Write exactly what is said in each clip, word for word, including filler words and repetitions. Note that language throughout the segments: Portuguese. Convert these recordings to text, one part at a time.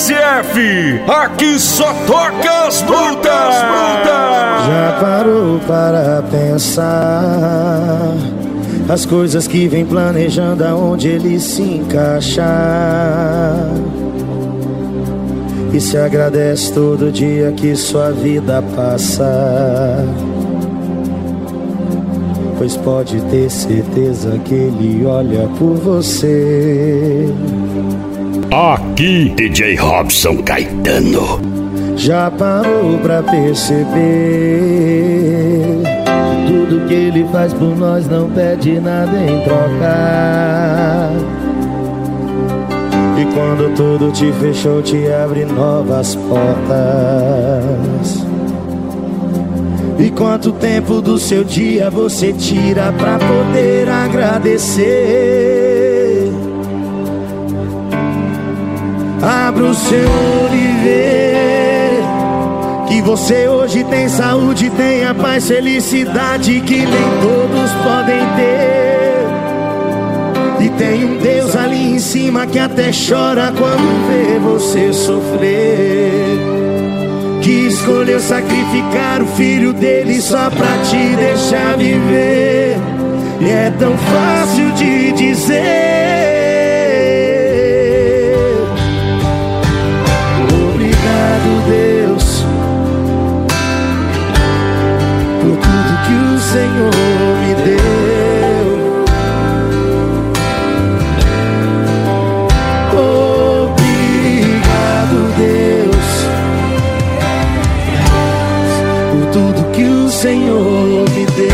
S F, aqui só toca as brutas. Já parou para pensar as coisas que vem planejando, aonde ele se encaixar? E se agradece todo dia que sua vida passa, pois pode ter certeza que ele olha por você. Aqui, D J Robson Caetano. Já parou pra perceber que tudo que ele faz por nós não pede nada em troca? E quando tudo te fechou, te abre novas portas. E quanto tempo do seu dia você tira pra poder agradecer? Abra o seu olho e vê que você hoje tem saúde, tem a paz, felicidade que nem todos podem ter. E tem um Deus ali em cima que até chora quando vê você sofrer, que escolheu sacrificar o filho dele só pra te deixar viver. E é tão fácil de dizer obrigado, Deus, por tudo que o Senhor me deu. Obrigado, Deus, por tudo que o Senhor me deu.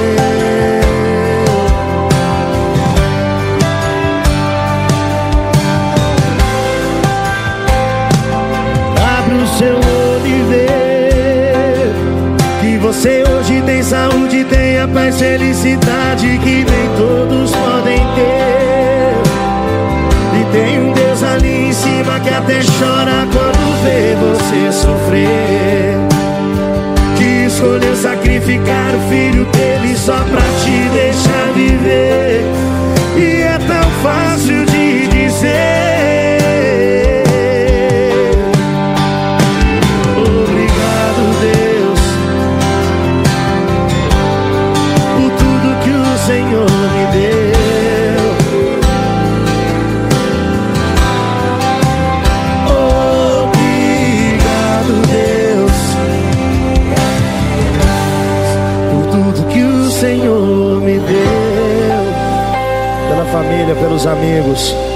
Abre o seu olho e vê que você hoje tem saúde, tem a paz, felicidade que nem todos podem ter. E tem um Deus ali em cima que até chora quando vê você sofrer, que escolheu sacrificar o filho dele só pra te deixar viver. E é tão fácil de dizer obrigado, Deus, por tudo que o Senhor me deu. Obrigado, Deus, por tudo que o Senhor me deu. Pela família, pelos amigos,